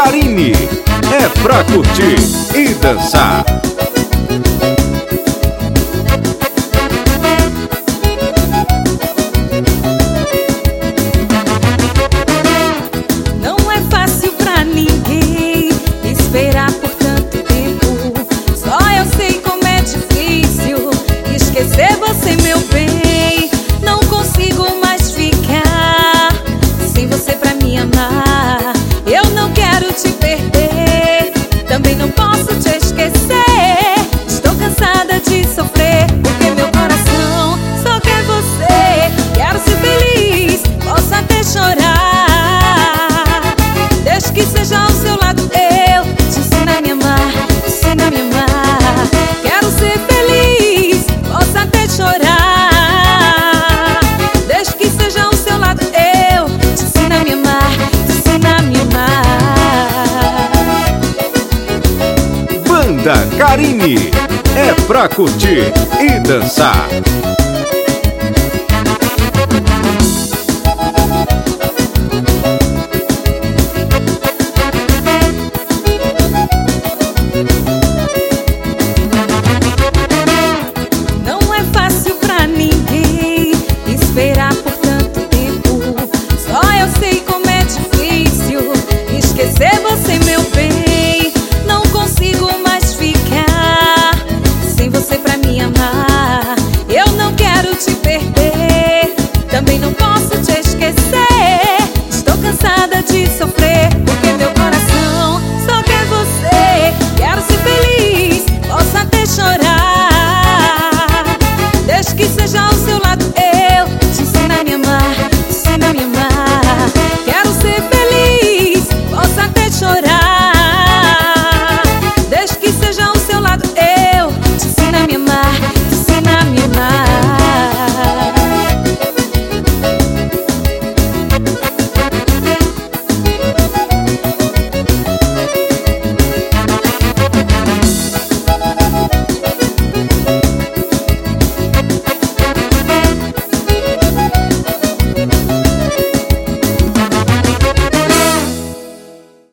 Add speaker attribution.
Speaker 1: Karine, é pra curtir e dançar.
Speaker 2: Não é fácil pra ninguém esperar por tanto tempo. Só eu sei como é difícil esquecer você, meu bem. Não consigo mais ficar sem você pra me amar. Eu não quero te perder, também não posso te esquecer. Estou cansada de sofrer, porque meu coração só quer você. Quero ser feliz, posso até chorar, desde que seja ao seu lado. Eu te ensino a me amar, te ensino a me amar. Quero ser feliz, posso até chorar, desde que seja ao seu lado. Eu te ensino a me amar, te ensino a me amar.
Speaker 1: Banda Karine, é pra curtir e dançar.